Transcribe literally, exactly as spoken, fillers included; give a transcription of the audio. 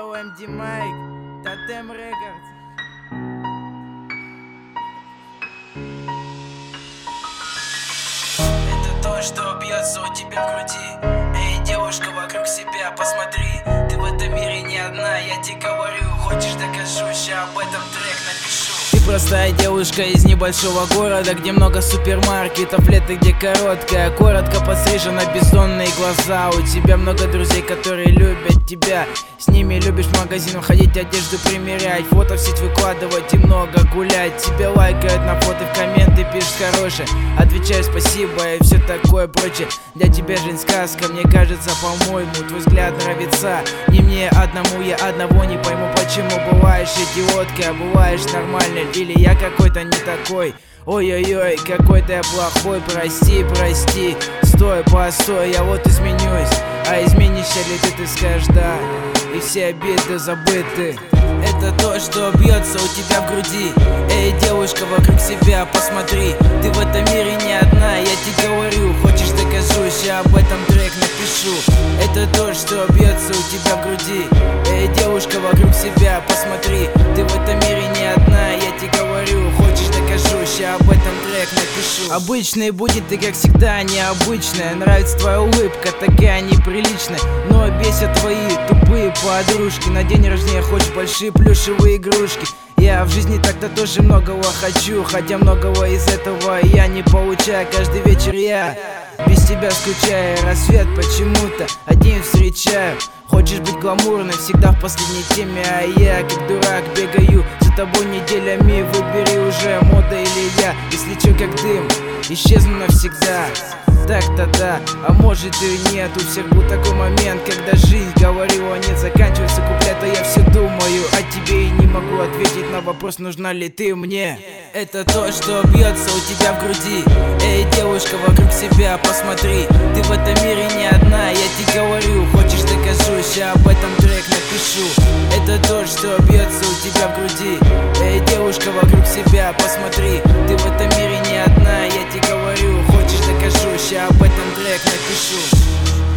Йоу, эм ди Майк, Тотем Рекордс. Это то, что бьется у тебя в груди. Эй, девушка, вокруг себя посмотри. Ты в этом мире не одна, я тебе говорю. Хочешь, докажу, ща об этом трек напишу. Ты простая девушка из небольшого города, где много супермаркетов, лето где короткая, коротко пострижена, бессонные глаза. У тебя много друзей, которые любят тебя. С ними любишь в магазин ходить, одежду примерять, фото в сеть выкладывать и много гулять. Тебя лайкают на фото, в комменты пишешь хорошие, отвечаю спасибо и все такое прочее. Для тебя жизнь сказка, мне кажется, по-моему, твой взгляд нравится не мне одному, я одного не пойму, почему бываешь идиоткой, а бываешь нормальной. Или я какой-то не такой. Ой-ой-ой, какой-то я плохой, прости, прости. Стой, постой, я вот изменюсь. А изменишься ли ты, ты скажешь да, и все обиды забыты. Это то, что бьется у тебя в груди. Эй, девушка, вокруг себя посмотри. Ты в этом мире не одна, я тебе говорю. Хочешь, докажу, я об этом трек напишу. Это то, что бьется у тебя в груди. Эй, девушка, вокруг себя посмотри. Ты в этом мире не одна, я тебе говорю. Хочешь, докажу, я об этом трек напишу. Обычный будет ты, как всегда, необычная. Нравится твоя улыбка, такая неприличная. Но бесят твои тупые подружки. На день рождения хочешь большие плюшевые игрушки. Я в жизни так-то тоже многого хочу, хотя многого из этого я не получаю. Каждый вечер я без тебя скучаю, рассвет почему-то один встречаю. Хочешь быть гламурной, всегда в последней теме, а я как дурак бегаю за тобой неделями. Выбери уже, мода или я, если чё как дым, исчезну навсегда. Так-то да, а может и нет. У всех был такой момент, когда жизнь говорила нет. Заканчивается куплет, а я все думаю о тебе и не могу ответить на вопрос, нужна ли ты мне. Это то, что бьется у тебя в груди. Эй, девушка, вокруг себя посмотри. Ты в этом мире не одна, я тебе говорю. Хочешь, докажу, я об этом трек напишу. Это то, что бьется у тебя в груди. Эй, девушка, вокруг себя посмотри. Ты в этом мире не одна, я тебе говорю. Хочешь, докажу, я об этом трек напишу.